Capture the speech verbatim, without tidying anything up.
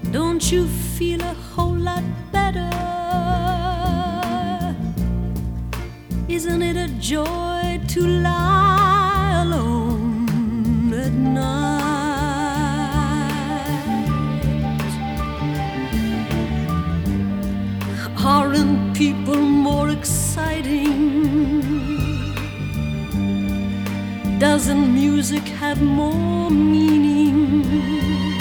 Don't you feel a whole lot better? Isn't it a joy to lie alone at night? Aren't people more exciting? Doesn't music have more meaning?